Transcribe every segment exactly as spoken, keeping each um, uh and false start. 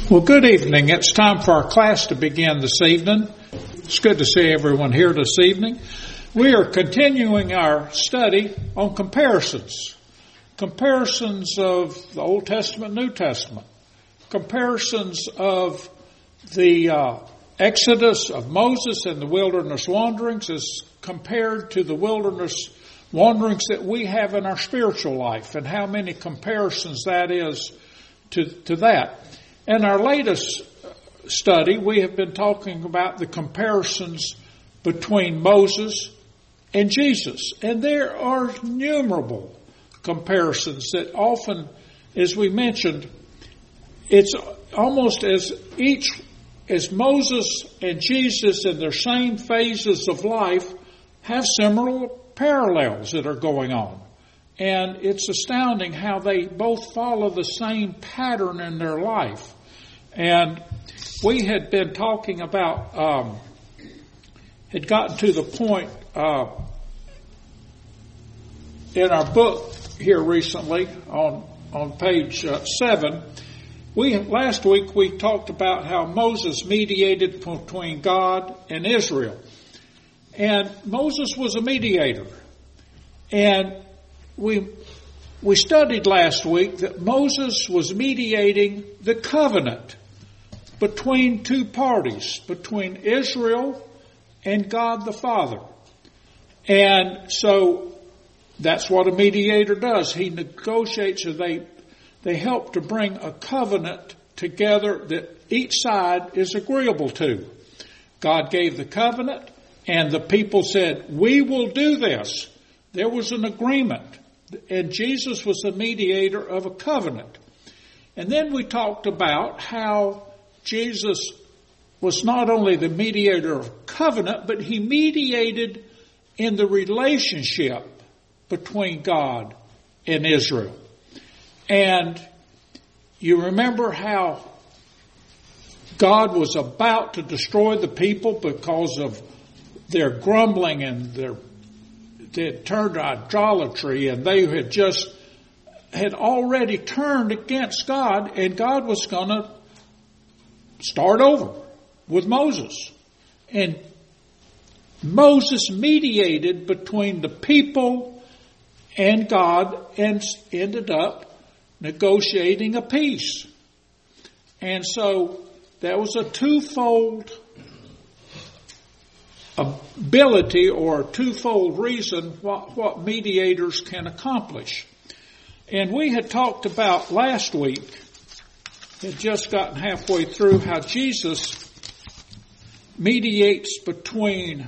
Well, good evening. It's time for our class to begin this evening. It's good to see everyone here this evening. We are continuing our study on comparisons. Comparisons of the Old Testament, New Testament. Comparisons of the uh, Exodus of Moses and the wilderness wanderings as compared to the wilderness wanderings that we have in our spiritual life, and how many comparisons that is to, to that. In our latest study, we have been talking about the comparisons between Moses and Jesus. And there are innumerable comparisons that often, as we mentioned, it's almost as each, as Moses and Jesus in their same phases of life have similar parallels that are going on. And it's astounding how they both follow the same pattern in their life. And we had been talking about, um, had gotten to the point uh, in our book here recently on on page uh, seven. We last week we talked about how Moses mediated between God and Israel, and Moses was a mediator, and we we studied last week that Moses was mediating the covenant between two parties, between Israel and God the Father. And so that's what a mediator does. He negotiates, or they, they help to bring a covenant together that each side is agreeable to. God gave the covenant, and the people said, we will do this. There was an agreement, and Jesus was the mediator of a covenant. And then we talked about how Jesus was not only the mediator of covenant, but he mediated in the relationship between God and Israel. And you remember how God was about to destroy the people because of their grumbling and their they had turned to idolatry, and they had just had already turned against God, and God was going to start over with Moses. And Moses mediated between the people and God and ended up negotiating a peace. And so there was a twofold ability, or a twofold reason what, what mediators can accomplish. And we had talked about last week, had just gotten halfway through, how Jesus mediates between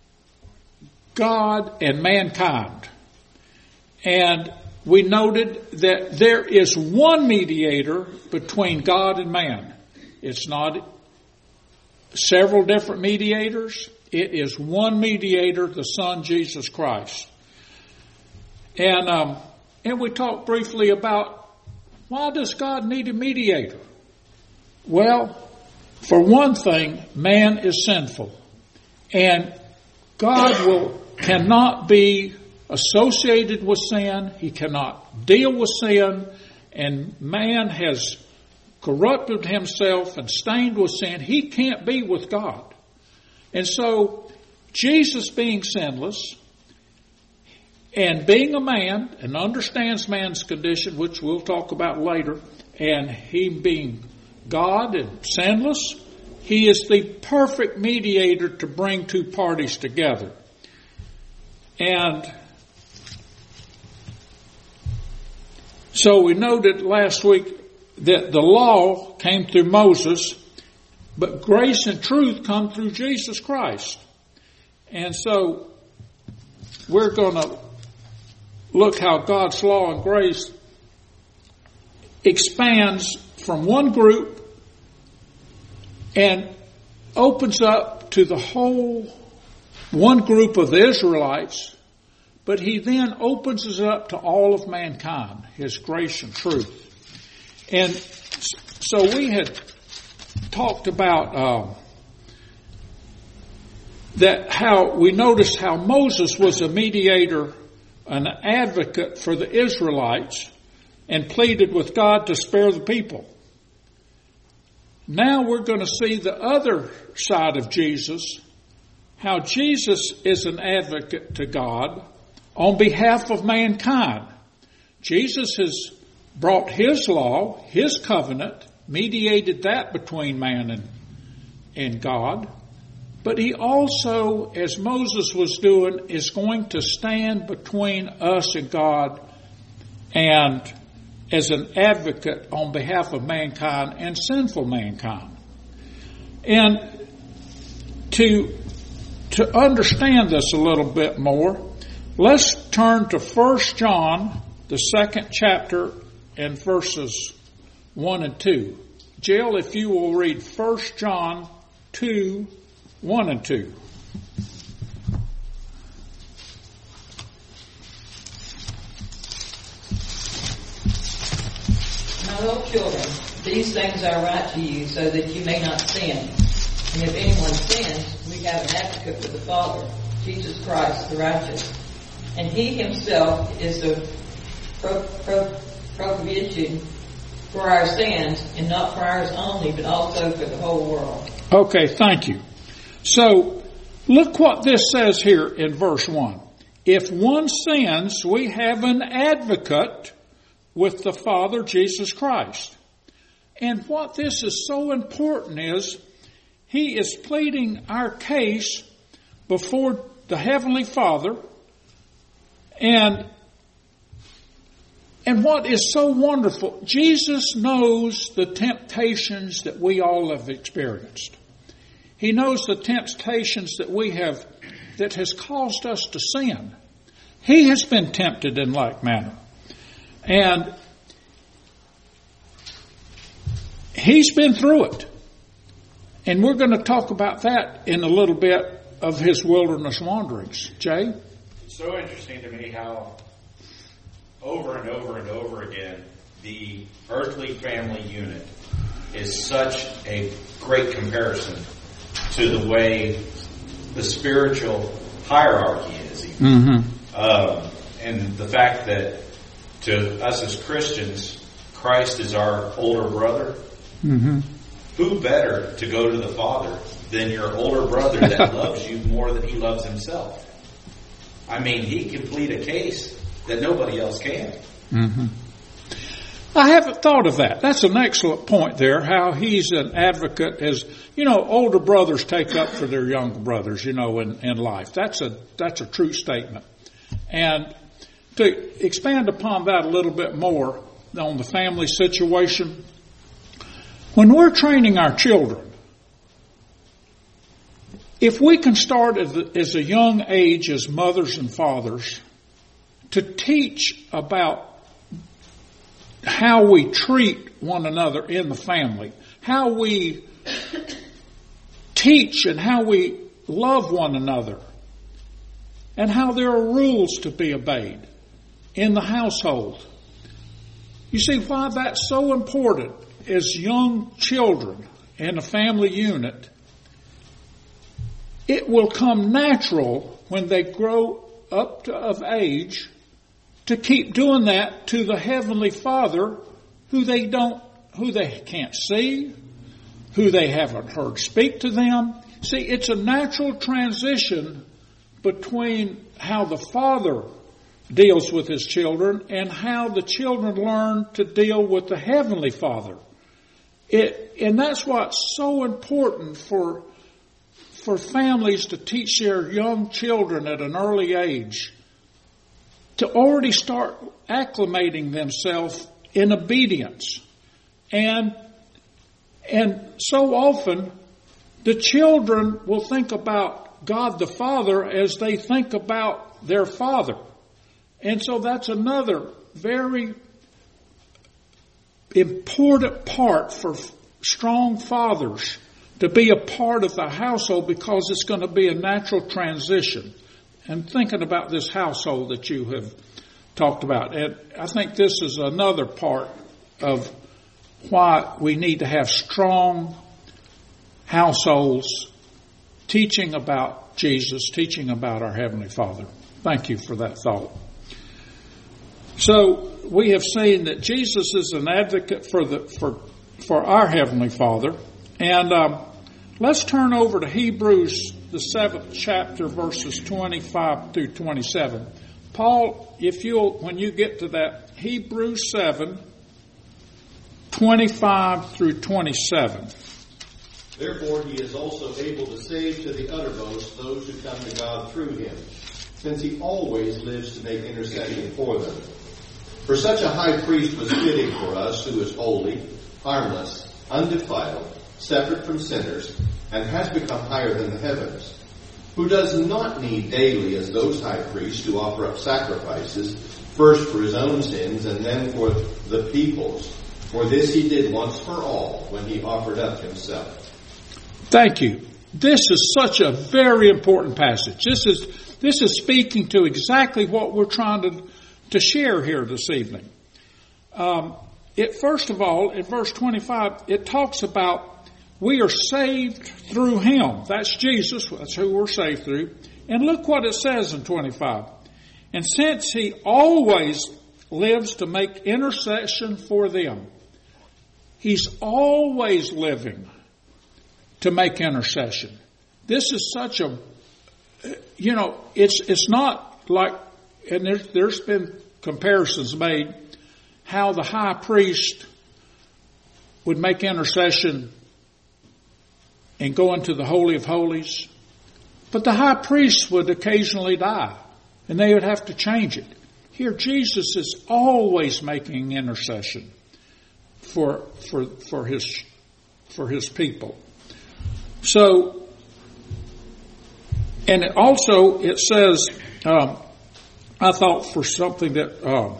God and mankind. And we noted that there is one mediator between God and man. It's not several different mediators. It is one mediator, the Son, Jesus Christ. And um, and we talked briefly about, why does God need a mediator? Well, for one thing, man is sinful. And God will cannot be associated with sin. He cannot deal with sin. And man has corrupted himself and stained with sin. He can't be with God. And so, Jesus being sinless and being a man and understands man's condition, which we'll talk about later, and he being God and sinless, he is the perfect mediator to bring two parties together. And so we noted last week that the law came through Moses, but grace and truth come through Jesus Christ. And so we're going to look how God's law and grace expands from one group and opens up to the whole one group of the Israelites, but he then opens it up to all of mankind, his grace and truth. And so we had talked about uh, that how we noticed how Moses was a mediator, an advocate for the Israelites, and pleaded with God to spare the people. now we're going to see the other side of Jesus, how Jesus is an advocate to God on behalf of mankind. Jesus has brought His law, His covenant, mediated that between man and, and God. But He also, as Moses was doing, is going to stand between us and God and as an advocate on behalf of mankind and sinful mankind. And to, to understand this a little bit more, let's turn to First John, the second chapter, and verses one and two. Jill, if you will read First John two, one and two. My little children, these things I write to you so that you may not sin. And if anyone sins, we have an advocate with the Father, Jesus Christ, the righteous. And He Himself is the pro- pro- propitiation for our sins, and not for ours only, but also for the whole world. Okay, thank you. So, look what this says here in verse one. If one sins, we have an advocate with the Father, Jesus Christ. And what this is so important is, He is pleading our case before the Heavenly Father. And, and what is so wonderful, Jesus knows the temptations that we all have experienced. He knows the temptations that we have, that has caused us to sin. He has been tempted in like manner. And He's been through it. And we're going to talk about that in a little bit of His wilderness wanderings. Jay? It's so interesting to me how over and over and over again the earthly family unit is such a great comparison to the way the spiritual hierarchy is. Mm-hmm. Um, and the fact that to us as Christians, Christ is our older brother. Mm-hmm. Who better to go to the Father than your older brother that loves you more than he loves himself? I mean, he can plead a case that nobody else can. Mm-hmm. I haven't thought of that. That's an excellent point there, how he's an advocate as, you know, older brothers take up for their younger brothers, you know, in, in life. That's a, that's a true statement. And to expand upon that a little bit more on the family situation, when we're training our children, if we can start at the, as a young age as mothers and fathers to teach about how we treat one another in the family, how we teach and how we love one another, and how there are rules to be obeyed in the household. You see why that's so important as young children in a family unit. It will come natural when they grow up to, of age to keep doing that to the Heavenly Father who they don't, who they can't see, who they haven't heard speak to them. See, it's a natural transition between how the Father deals with His children and how the children learn to deal with the Heavenly Father. It, and that's what's so important for, for families to teach their young children at an early age to already start acclimating themselves in obedience. And, and so often the children will think about God the Father as they think about their father. And so that's another very important part for strong fathers to be a part of the household, because it's going to be a natural transition. And thinking about this household that you have talked about, and I think this is another part of why we need to have strong households teaching about Jesus, teaching about our Heavenly Father. Thank you for that thought. So we have seen that Jesus is an advocate for the for for our Heavenly Father. And um, let's turn over to Hebrews, the seventh chapter, verses twenty-five through twenty-seven. Paul, if you'll, when you get to that, Hebrews seven, twenty-five through twenty-seven. Therefore he is also able to save to the uttermost those who come to God through him, since he always lives to make intercession for them. For such a high priest was fitting for us, who is holy, harmless, undefiled, separate from sinners, and has become higher than the heavens, who does not need daily, as those high priests, to offer up sacrifices, first for his own sins and then for the people's. For this he did once for all, when he offered up himself. Thank you. This is such a very important passage. This is this is speaking to exactly what we're trying to, to share here this evening. Um, it first of all, in verse twenty-five, it talks about we are saved through him. That's Jesus. That's who we're saved through. And look what it says in twenty-five. And since he always lives to make intercession for them, he's always living to make intercession. This is such a, you know, it's it's not like, and there's, there's been comparisons made, how the high priest would make intercession and go into the Holy of Holies. But the high priest would occasionally die, and they would have to change it. Here, Jesus is always making intercession for for for his for his people. So, and it also it says, um, I thought for something that um,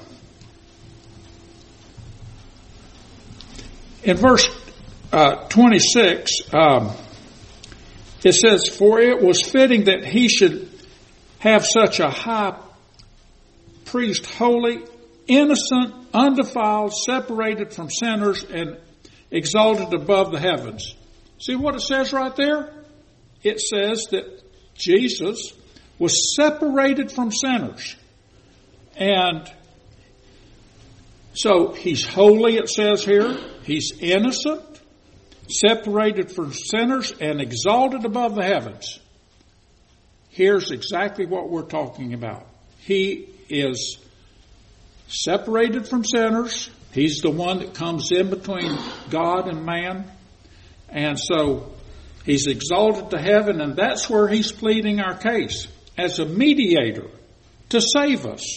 in verse uh, twenty-six, um, it says, "For it was fitting that he should have such a high priest, holy, innocent, undefiled, separated from sinners, and exalted above the heavens." See what it says right there? It says that Jesus was separated from sinners. And so he's holy, it says here. He's innocent, separated from sinners, and exalted above the heavens. Here's exactly what we're talking about. He is separated from sinners. He's the one that comes in between God and man. And so he's exalted to heaven, and that's where he's pleading our case as a mediator to save us.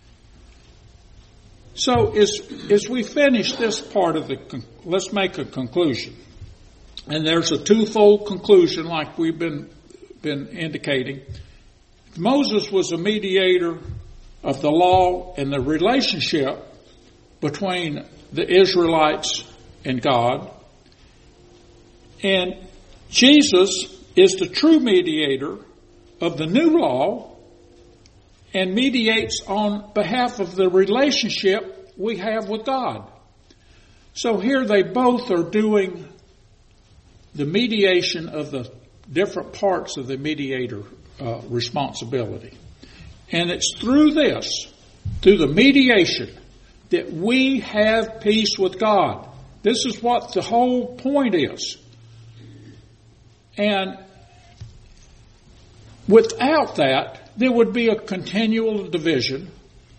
So as, as we finish this part of the, let's make a conclusion. And there's a twofold conclusion like we've been, been indicating. Moses was a mediator of the law and the relationship between the Israelites and God. And Jesus is the true mediator of the new law and mediates on behalf of the relationship we have with God. So here they both are doing the mediation of the different parts of the mediator uh, responsibility. And it's through this, through the mediation, that we have peace with God. This is what the whole point is. And without that, there would be a continual division.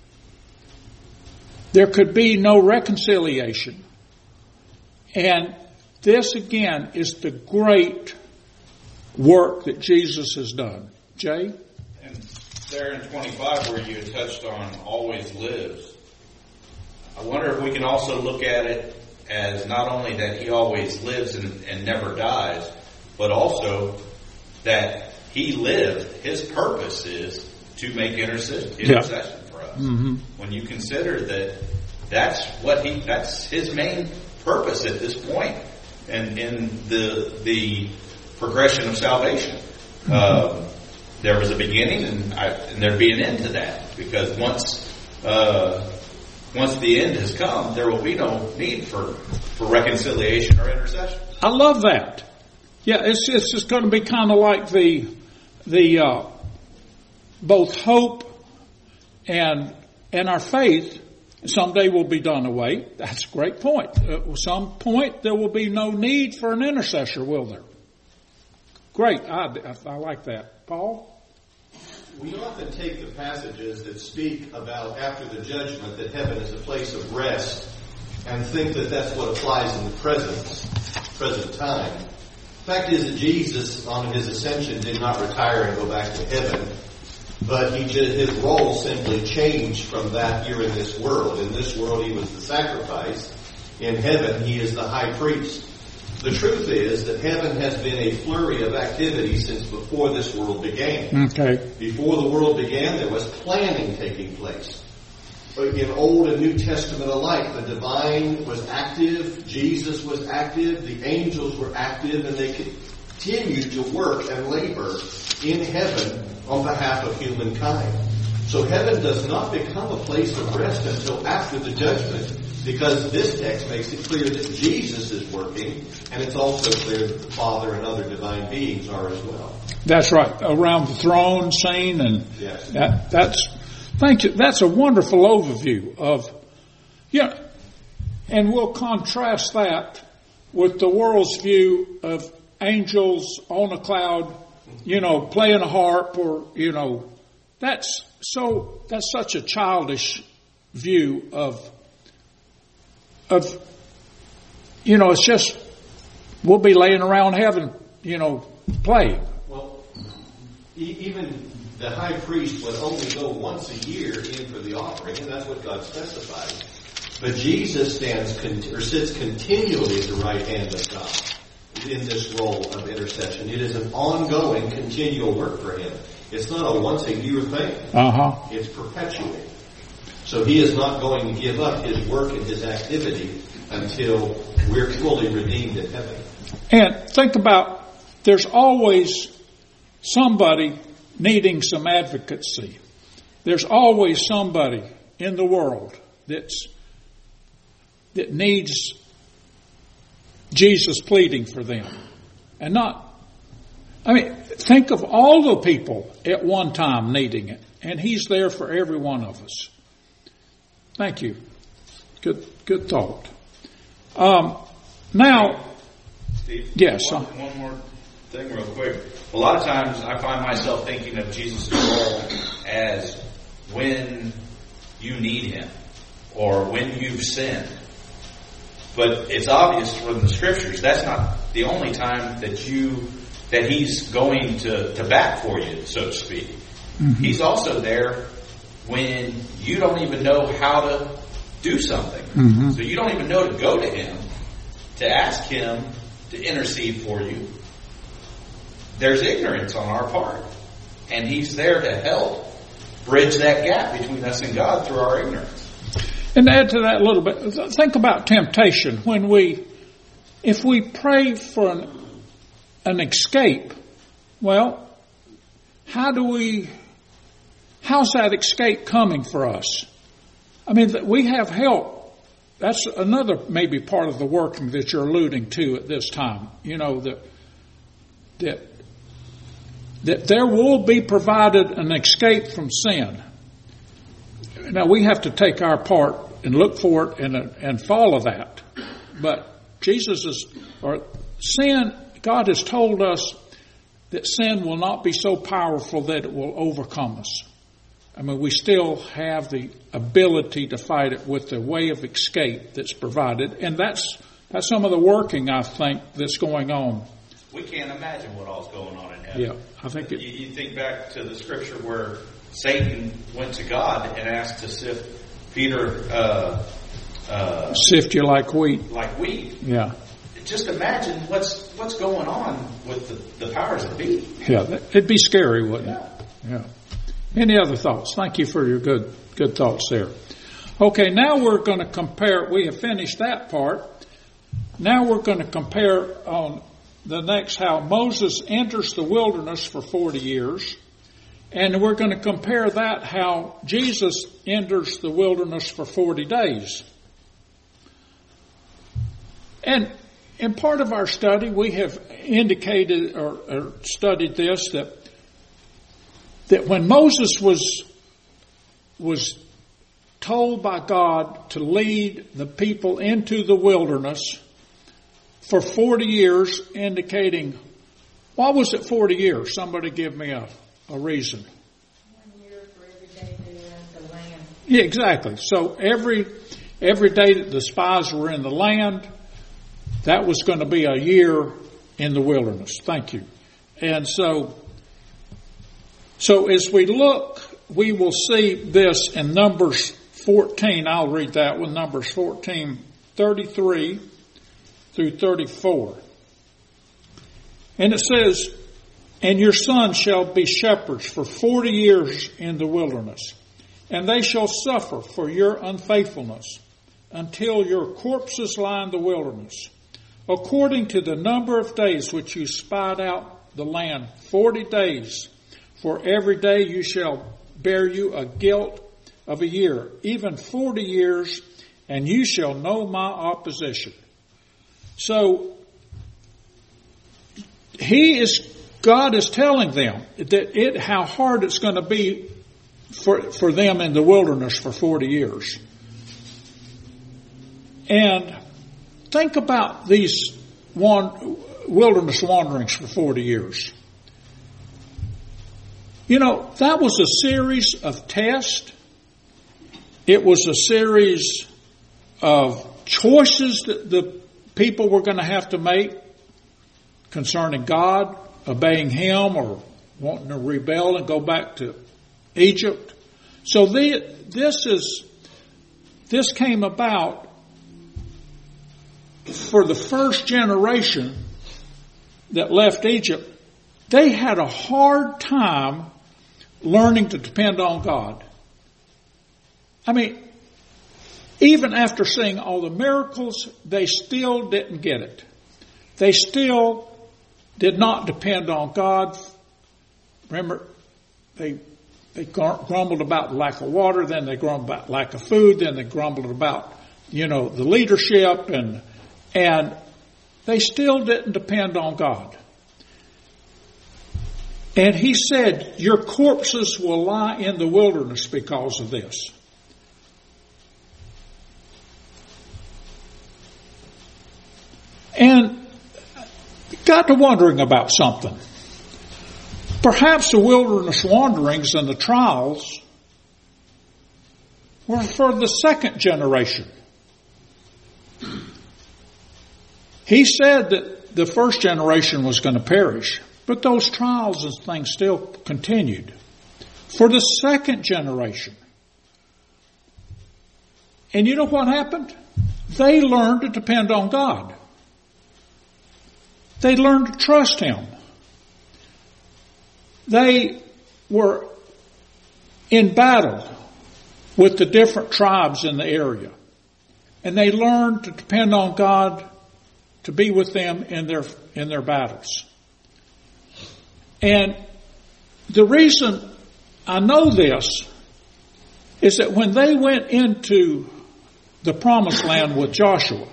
There could be no reconciliation. And this, again, is the great work that Jesus has done. Jay? And there in twenty-five, where you had touched on always lives, I wonder if we can also look at it as not only that he always lives and, and never dies, but also that he lived, his purpose is to make intercession, intercession yeah. for us. Mm-hmm. When you consider that that's what he, that's his main purpose at this point and in the the progression of salvation. Mm-hmm. Um, there was a beginning and, I, and there'd be an end to that, because once uh, once the end has come, there will be no need for, for reconciliation or intercession. I love that. Yeah, it's it's just going to be kind of like the the uh, both hope and and our faith Someday we'll be done away. That's a great point. At some point there will be no need for an intercessor, will there? Great. I, I, I like that. Paul? We often take the passages that speak about after the judgment that heaven is a place of rest and think that that's what applies in the present, present time. The fact is that Jesus, on his ascension, did not retire and go back to heaven, but he just, his role simply changed from that here in this world. In this world, he was the sacrifice. In heaven, he is the high priest. The truth is that heaven has been a flurry of activity since before this world began. Okay. Before the world began, there was planning taking place. In Old and New Testament alike, the divine was active, Jesus was active, the angels were active, and they continued to work and labor in heaven on behalf of humankind. So heaven does not become a place of rest until after the judgment, because this text makes it clear that Jesus is working, and it's also clear that the Father and other divine beings are as well. That's right. Around the throne scene, and yes. that, that's thank you. That's a wonderful overview of, yeah, and we'll contrast that with the world's view of angels on a cloud, you know, playing a harp, or you know, that's so that's such a childish view of of you know, it's just we'll be laying around heaven, you know, playing. Well, e- even the high priest would only go once a year in for the offering, and that's what God specified. But Jesus stands con- or sits continually at the right hand of God in this role of intercession. It is an ongoing, continual work for him. It's not a once a year thing. Uh-huh. It's perpetuating. So he is not going to give up his work and his activity until we're fully redeemed in heaven. And think about, there's always somebody needing some advocacy. There's always somebody in the world that's that needs Jesus pleading for them. And not, I mean, think of all the people at one time needing it. And he's there for every one of us. Thank you. Good, good thought. Um, now, Steve, yes. One, one more thing real quick. A lot of times I find myself thinking of Jesus' role as when you need him or when you've sinned. But it's obvious from the scriptures that's not the only time that you that he's going to, to bat for you, so to speak. Mm-hmm. He's also there when you don't even know how to do something. Mm-hmm. So you don't even know to go to him, to ask him to intercede for you. There's ignorance on our part. And he's there to help bridge that gap between us and God through our ignorance. And to add to that a little bit, think about temptation. When we, if we pray for an, an escape, well, how do we, how's that escape coming for us? I mean, we have help. That's another maybe part of the working that you're alluding to at this time. You know, that, that, that there will be provided an escape from sin. Now, we have to take our part and look for it and, and follow that. But Jesus is, or sin, God has told us that sin will not be so powerful that it will overcome us. I mean, we still have the ability to fight it with the way of escape that's provided. And that's that's some of the working, I think, that's going on. We can't imagine what all's going on in heaven. Yeah, I think it, you, you think back to the scripture where Satan went to God and asked to sift Peter, uh, uh, sift you like wheat. Like wheat. Yeah. Just imagine what's what's going on with the, the powers that be. Yeah, it'd be scary, wouldn't yeah. it? Yeah. Any other thoughts? Thank you for your good good thoughts there. Okay, now we're going to compare. We have finished that part. Now we're going to compare on the next how Moses enters the wilderness for forty years. And we're going to compare that how Jesus enters the wilderness for forty days. And in part of our study, we have indicated or, or studied this, that that when Moses was was told by God to lead the people into the wilderness for forty years, indicating, why was it forty years? Somebody give me a, a reason. One year for every day they were in the land. Yeah, exactly. So every every day that the spies were in the land, that was going to be a year in the wilderness. Thank you. And so, so as we look, we will see this in Numbers fourteen. I'll read that one. Numbers fourteen, thirty-three through thirty-four. And it says, "And your sons shall be shepherds for forty years in the wilderness, and they shall suffer for your unfaithfulness until your corpses lie in the wilderness, according to the number of days which you spied out the land, forty days. For every day you shall bear you a guilt of a year, even forty years, and you shall know my opposition." So, he is, God is telling them that it, how hard it's going to be for, for them in the wilderness for forty years. And think about these wan- wilderness wanderings for forty years. You know, that was a series of tests. It was a series of choices that the people were going to have to make concerning God, obeying Him, or wanting to rebel and go back to Egypt. So the, this is this came about for the first generation that left Egypt. They had a hard time learning to depend on God. I mean, even after seeing all the miracles, they still didn't get it. They still did not depend on God. Remember, they they grumbled about the lack of water, then they grumbled about lack of food, then they grumbled about, you know, the leadership, and and they still didn't depend on God. And he said, your corpses will lie in the wilderness because of this. And got to wondering about something. Perhaps the wilderness wanderings and the trials were for the second generation. He said that the first generation was going to perish, but those trials and things still continued. For the second generation. And you know what happened? They learned to depend on God. They learned to trust Him. They were in battle with the different tribes in the area. And they learned to depend on God to be with them in their in their battles. And the reason I know this is that when they went into the promised land with Joshua,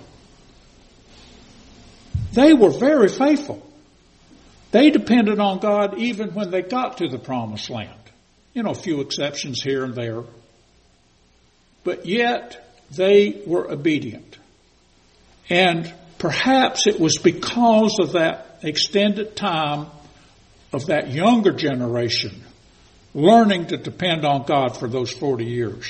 they were very faithful. They depended on God even when they got to the promised land. You know, a few exceptions here and there. But yet they were obedient. And perhaps it was because of that extended time of that younger generation learning to depend on God for those forty years.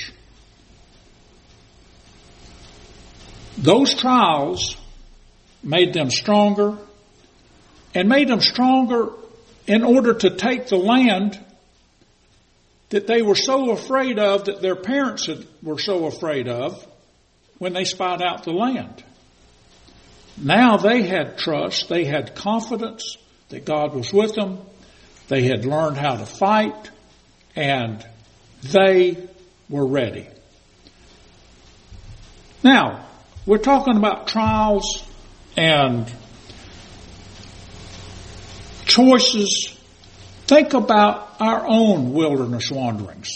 Those trials made them stronger, and made them stronger in order to take the land that they were so afraid of, that their parents had, were so afraid of when they spied out the land. Now they had trust, they had confidence that God was with them, they had learned how to fight, and they were ready. Now, we're talking about trials and choices. Think about our own wilderness wanderings.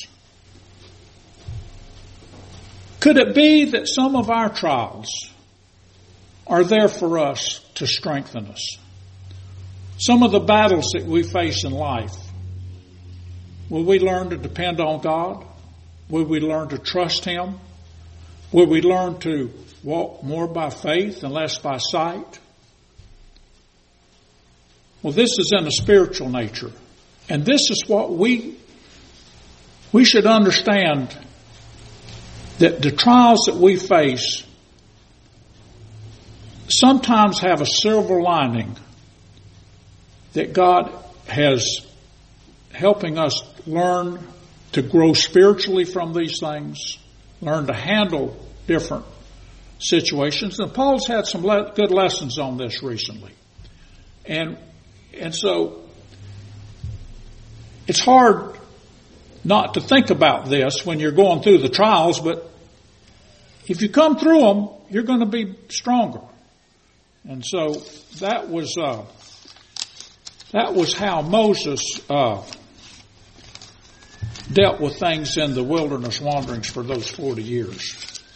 Could it be that some of our trials are there for us to strengthen us? Some of the battles that we face in life, will we learn to depend on God? Would we learn to trust Him? Would we learn to walk more by faith and less by sight? Well, this is in a spiritual nature. And this is what we, we should understand, that the trials that we face sometimes have a silver lining, that God has helping us learn to grow spiritually from these things, learn to handle different situations. And Paul's had some le- good lessons on this recently. And and so it's hard not to think about this when you're going through the trials, but if you come through them, you're going to be stronger. And so that was uh, that was how Moses uh, dealt with things in the wilderness wanderings for those forty years.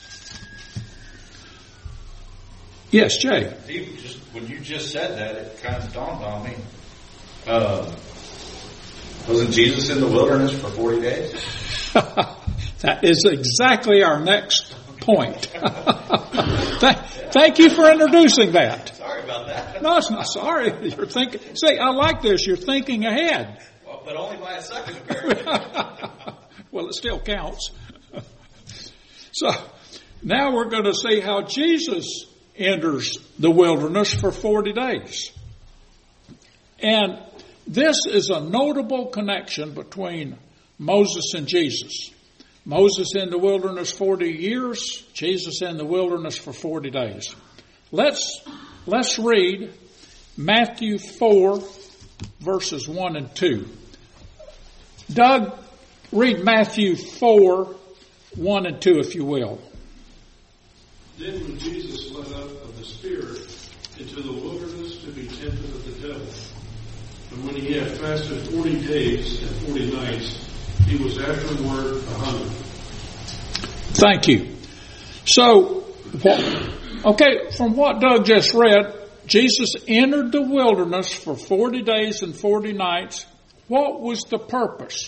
Yes, Jay. Steve, just, when you just said that, it kind of dawned on me. Uh, wasn't Jesus in the wilderness for forty days? That is exactly our next point. thank, thank you for introducing that. Sorry about that. No, it's not sorry. You're thinking. See, I like this. You're thinking ahead. Well, but only by a second, apparently. Well, it still counts. So now we're going to see how Jesus enters the wilderness for forty days. And this is a notable connection between Moses and Jesus. Moses in the wilderness forty years, Jesus in the wilderness for forty days. Let's, let's read Matthew four, verses one and two. Doug, read Matthew four, one and two, if you will. Then when Jesus went up of the Spirit into the wilderness to be tempted of the devil, and when he had fasted forty days and forty nights, he was afterward a hungry. Thank you. So, okay, from what Doug just read, Jesus entered the wilderness for forty days and forty nights. What was the purpose?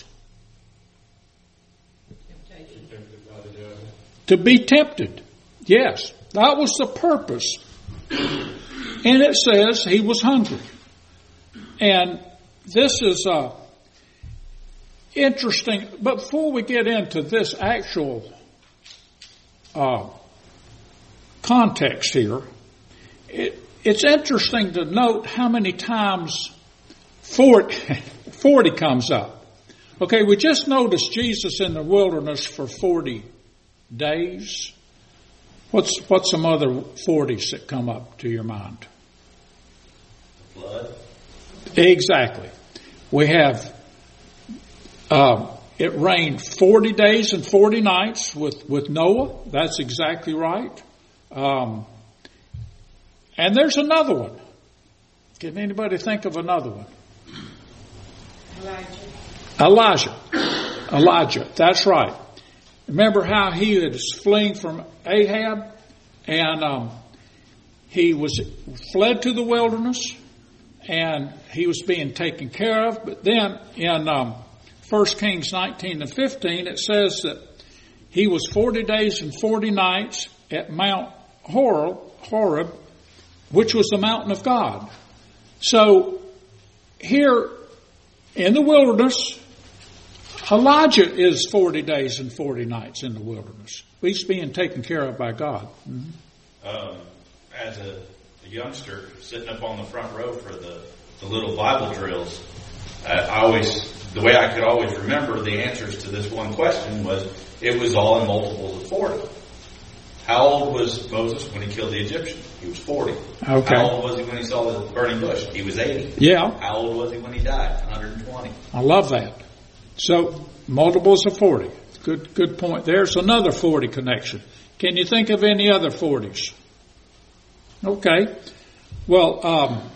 To be tempted. Yes, that was the purpose. And it says he was hungry. And this is uh, interesting. But before we get into this actual uh, context here, it, it's interesting to note how many times forty, forty comes up. Okay, we just noticed Jesus in the wilderness for forty days. What's what's some other forties that come up to your mind? Flood. Exactly. We have uh, it rained forty days and forty nights with, with Noah. That's exactly right. Um, and there's another one. Can anybody think of another one? Elijah. Elijah. Elijah. That's right. Remember how he was fleeing from Ahab, and um, he was fled to the wilderness, and he was being taken care of. But then in um, First Kings nineteen and fifteen, it says that he was forty days and forty nights at Mount Horeb, Horeb, which was the mountain of God. So here in the wilderness, Elijah is forty days and forty nights in the wilderness. He's being taken care of by God. Mm-hmm. Um, as a, a youngster sitting up on the front row for the, the little Bible drills, I, I always, the way I could always remember the answers to this one question was, it was all in multiples of forty. How old was Moses when he killed the Egyptian? He was forty. Okay. How old was he when he saw the burning bush? He was eighty. Yeah. How old was he when he died? one hundred twenty. I love that. So, multiples of forty. Good, good point. There's another forty connection. Can you think of any other forties? Okay. Well, um,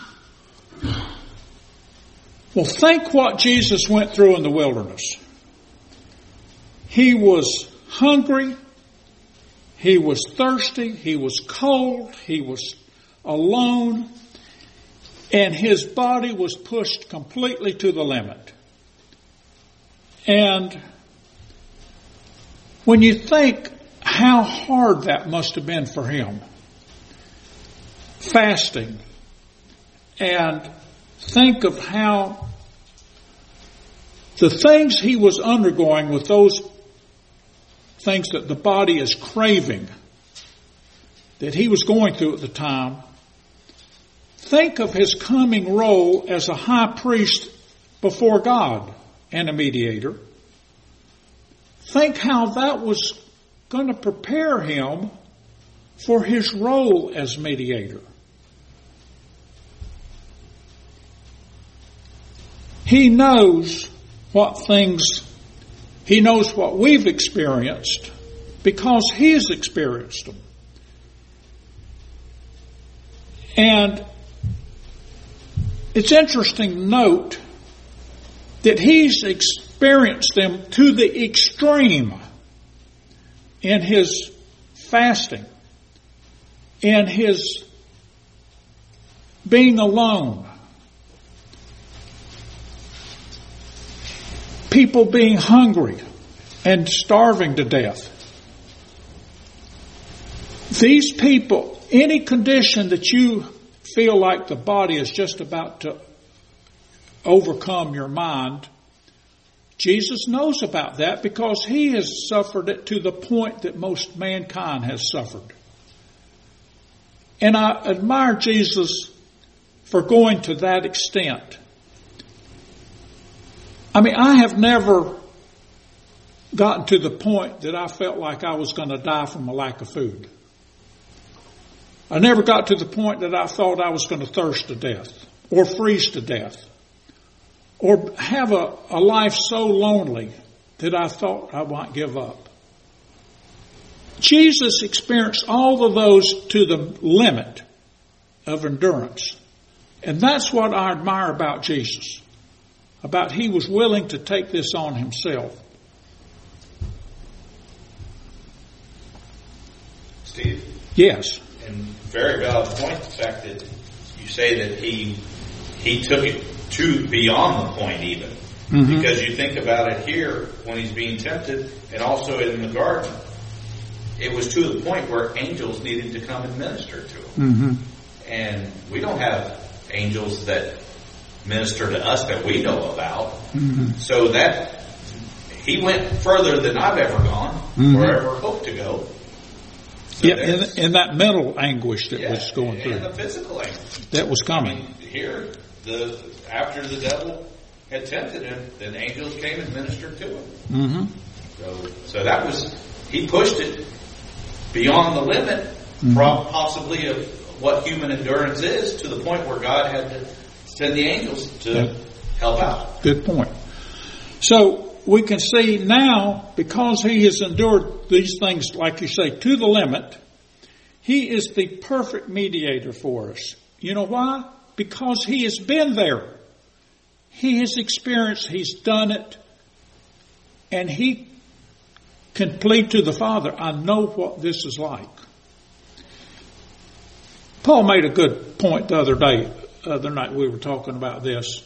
well, think what Jesus went through in the wilderness. He was hungry. He was thirsty. He was cold. He was alone. And his body was pushed completely to the limit. And When you think how hard that must have been for him, fasting, and think of how the things he was undergoing with those things that the body is craving, that he was going through at the time. Think of his coming role as a high priest before God and a mediator. Think how that was going to prepare him for his role as mediator. He knows what things, he knows what we've experienced because he's experienced them. And it's interesting to note that he's experienced them to the extreme in his fasting, in his being alone, people being hungry and starving to death. These people, any condition that you feel like the body is just about to overcome your mind, Jesus knows about that because he has suffered it to the point that most mankind has suffered. And I admire Jesus for going to that extent. I mean, I have never gotten to the point that I felt like I was going to die from a lack of food. I never got to the point that I thought I was going to thirst to death or freeze to death or have a, a life so lonely that I thought I might give up. Jesus experienced all of those to the limit of endurance. And that's what I admire about Jesus, about he was willing to take this on himself. Steve? Yes. And very valid point, the fact that you say that he he took it to beyond the point even. Mm-hmm. Because you think about it here when he's being tempted and also in the garden. It was to the point where angels needed to come and minister to him. Mm-hmm. And we don't have angels that minister to us that we know about. Mm-hmm. So that he went further than I've ever gone mm-hmm. or ever hoped to go. So yeah, in, in that mental anguish that yeah, was going through. And the physical anguish. That was coming. I mean, here, the after the devil had tempted him, then angels came and ministered to him. Mm-hmm. So, so that was, he pushed it beyond the limit, mm-hmm. possibly of what human endurance is, to the point where God had to send the angels to yeah. help out. Good point. So, we can see now, because he has endured these things, like you say, to the limit, he is the perfect mediator for us. You know why? Because he has been there. He has experienced, he's done it, and he can plead to the Father, I know what this is like. Paul made a good point the other day, the other night we were talking about this.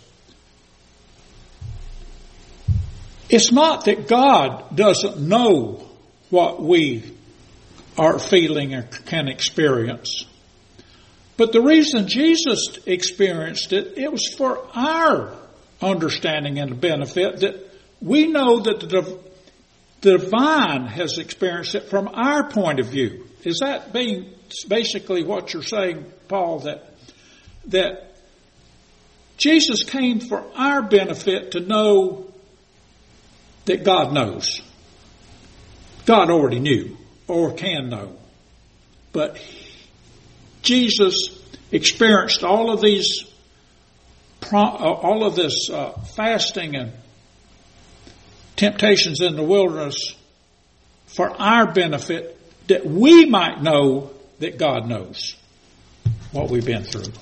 It's not that God doesn't know what we are feeling or can experience. But the reason Jesus experienced it, it was for our understanding and benefit, that we know that the divine has experienced it from our point of view. Is that being basically what you're saying, Paul, that that Jesus came for our benefit to know that God knows. God already knew or can know. But Jesus experienced all of these, all of this uh, fasting and temptations in the wilderness for our benefit, that we might know that God knows what we've been through.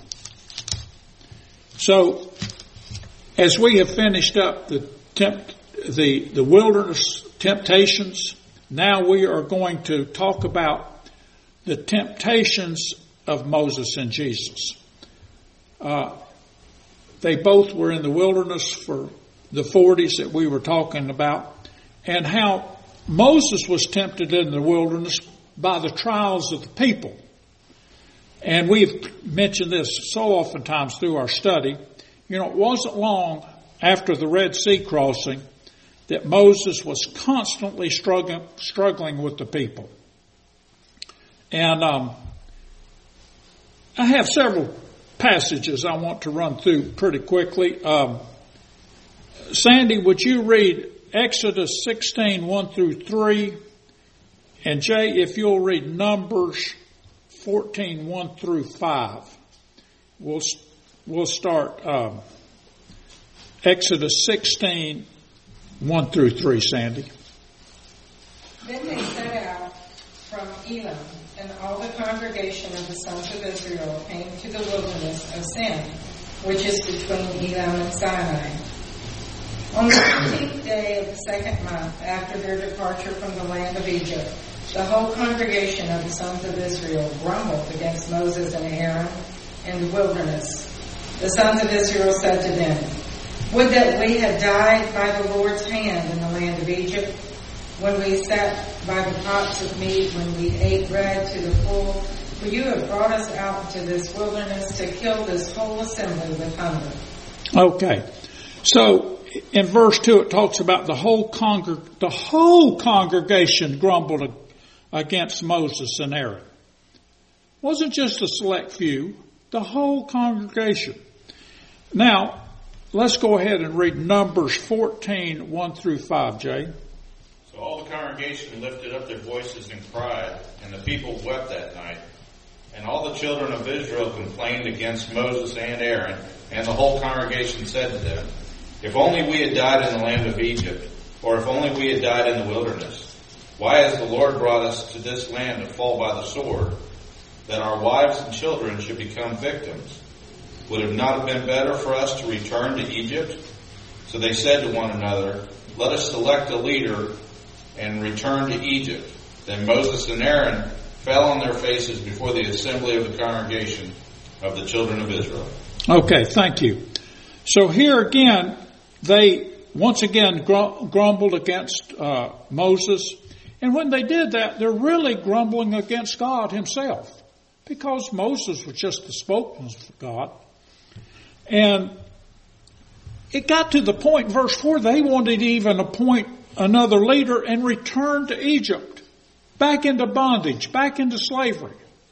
So, as we have finished up the tempt, the, the wilderness temptations, now we are going to talk about the temptations of Moses and Jesus. Uh, they both were in the wilderness for the forties that we were talking about, and how Moses was tempted in the wilderness by the trials of the people. And we've mentioned this so oftentimes through our study. You know, it wasn't long after the Red Sea crossing that Moses was constantly struggling, struggling with the people. And um, I have several passages I want to run through pretty quickly. Um, Sandy, would you read Exodus sixteen, one through three? And Jay, if you'll read Numbers fourteen, one through five. We'll, we'll start um, Exodus sixteen, one through three, Sandy. Then they set out from Elim, and all the congregation of the sons of Israel came to the wilderness of Sin, which is between Elim and Sinai. On the fifteenth day of the second month after their departure from the land of Egypt, the whole congregation of the sons of Israel grumbled against Moses and Aaron in the wilderness. The sons of Israel said to them, "Would that we had died by the Lord's hand in the land of Egypt, when we sat by the pots of meat, when we ate bread to the full, for you have brought us out into this wilderness to kill this whole assembly with hunger." Okay. So, in verse two, it talks about the whole congreg- the whole congregation grumbled against Moses and Aaron. It wasn't just a select few, the whole congregation. Now, let's go ahead and read Numbers fourteen, one through five, Jay. So all the congregation lifted up their voices and cried, and the people wept that night. And all the children of Israel complained against Moses and Aaron, and the whole congregation said to them, "If only we had died in the land of Egypt, or if only we had died in the wilderness. Why has the Lord brought us to this land to fall by the sword, that our wives and children should become victims? Would it not have been better for us to return to Egypt?" So they said to one another, "Let us select a leader and return to Egypt." Then Moses and Aaron fell on their faces before the assembly of the congregation of the children of Israel. Okay, thank you. So here again, they once again grumbled against uh, Moses. And when they did that, they're really grumbling against God himself, because Moses was just the spokesman for God. And it got to the point, verse four, they wanted to even appoint another leader and return to Egypt, back into bondage, back into slavery.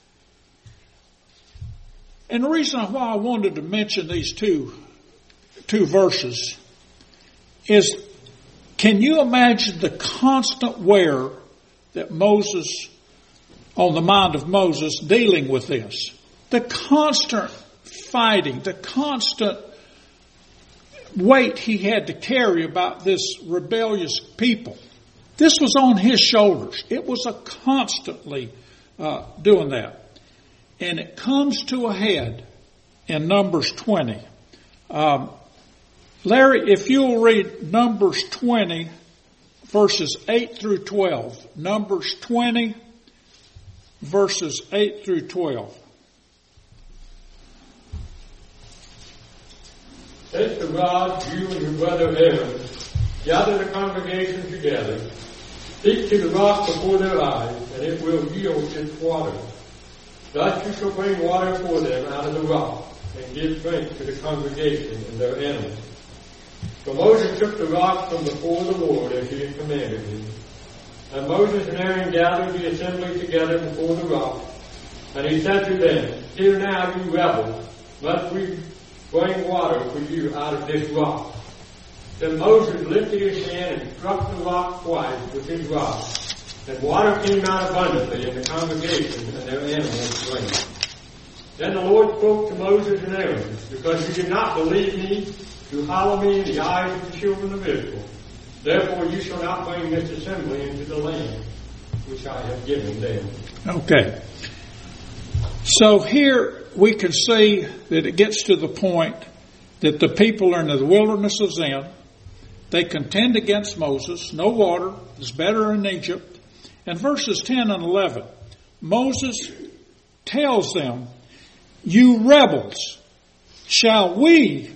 And the reason why I wanted to mention these two, two verses is, can you imagine the constant wear that Moses, on the mind of Moses, dealing with this? The constant fighting, the constant weight he had to carry about this rebellious people. This was on his shoulders. It was a constantly uh, doing that. And it comes to a head in Numbers twenty. Um, Larry, if you'll read Numbers twenty, verses eight through twelve. Numbers twenty, verses eight through twelve. Take the rod, you and your brother Aaron, gather the congregation together, speak to the rock before their eyes, and it will yield its water. Thus you shall bring water for them out of the rock, and give drink to the congregation and their animals. So Moses took the rock from before the Lord as he had commanded him. And Moses and Aaron gathered the assembly together before the rock, and he said to them, "Hear now, you rebels, must we bring water for you out of this rock?" Then Moses lifted his hand and struck the rock twice with his rod, and water came out abundantly, and the congregation and their animals drank. Then the Lord spoke to Moses and Aaron, "Because you did not believe me, to hallow me in the eyes of the children of Israel. Therefore you shall not bring this assembly into the land which I have given them." Okay. So here we can see that it gets to the point that the people are in the wilderness of Zin. They contend against Moses. No water is better in Egypt. And verses ten and eleven, Moses tells them, "You rebels, shall we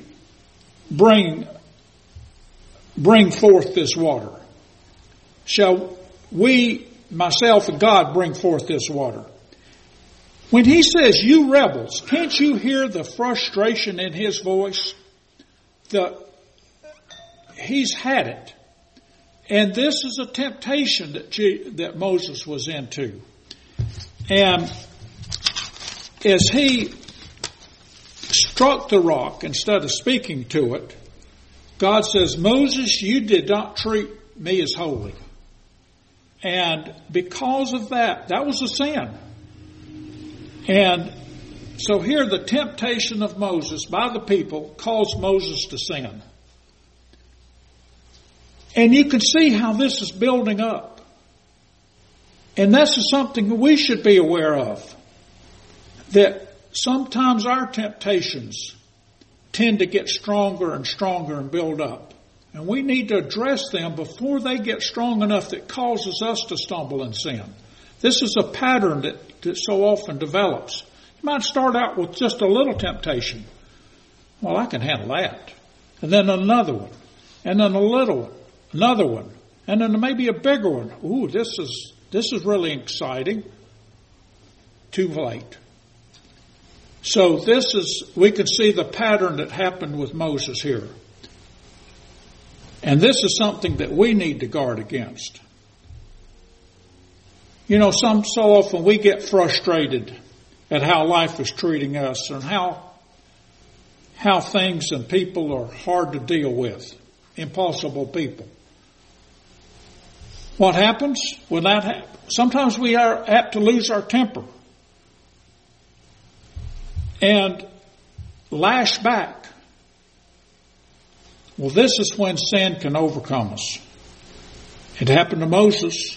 bring bring forth this water? Shall we, myself and God, bring forth this water. When he says, you rebels, can't you hear the frustration in his voice? The, he's had it. And this is a temptation that, G, that Moses was into. And as he struck the rock instead of speaking to it, God says, Moses, you did not treat me as holy. And because of that, that was a sin. And so here the temptation of Moses by the people caused Moses to sin. And you can see how this is building up. And this is something we should be aware of. That sometimes our temptations tend to get stronger and stronger and build up. And we need to address them before they get strong enough that causes us to stumble in sin. This is a pattern that, that so often develops. You might start out with just a little temptation. Well, I can handle that. And then another one. And then a little one. Another one. And then maybe a bigger one. Ooh, this is, this is really exciting. Too late. So this is, we can see the pattern that happened with Moses here. And this is something that we need to guard against. You know, some so often we get frustrated at how life is treating us and how how things and people are hard to deal with. Impossible people. What happens when that happens? Sometimes we are apt to lose our temper and lash back. Well, this is when sin can overcome us. It happened to Moses.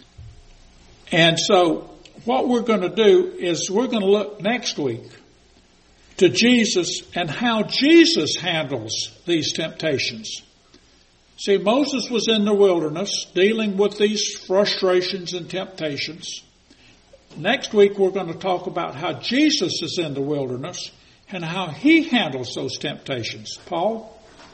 And so what we're going to do is we're going to look next week to Jesus and how Jesus handles these temptations. See, Moses was in the wilderness dealing with these frustrations and temptations. Next week we're going to talk about how Jesus is in the wilderness and how he handles those temptations. Paul?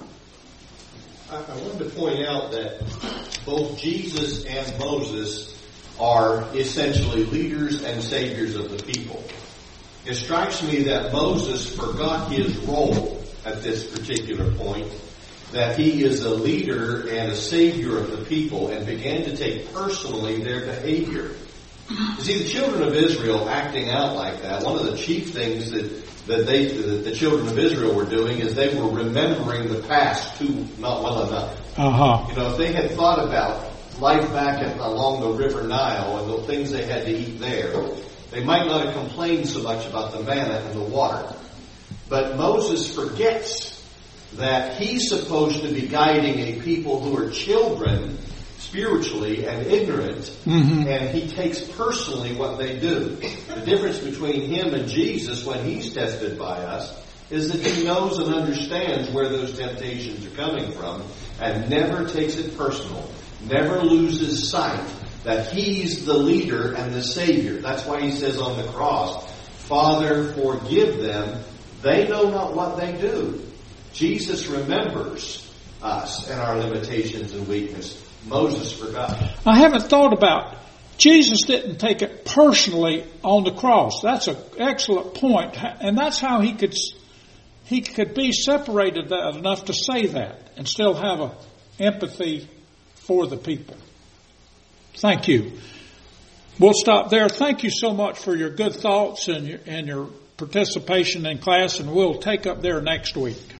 I wanted to point out that both Jesus and Moses are essentially leaders and saviors of the people. It strikes me that Moses forgot his role at this particular point, that he is a leader and a savior of the people, and began to take personally their behavior. You see, the children of Israel acting out like that, one of the chief things that that they, that the children of Israel were doing is they were remembering the past too not well enough. Uh-huh. You know, if they had thought about life back at, along the River Nile and the things they had to eat there, they might not have complained so much about the manna and the water. But Moses forgets that he's supposed to be guiding a people who are children spiritually and ignorant, mm-hmm. and he takes personally what they do. The difference between him and Jesus when he's tested by us is that he knows and understands where those temptations are coming from and never takes it personal, never loses sight that he's the leader and the Savior. That's why he says on the cross, Father, forgive them. They know not what they do. Jesus remembers us and our limitations and weakness. Moses forgot. I haven't thought about, Jesus didn't take it personally on the cross. That's an excellent point. And that's how he could, he could be separated that enough to say that and still have a empathy for the people. Thank you. We'll stop there. Thank you so much for your good thoughts and your, and your participation in class, and we'll take up there next week.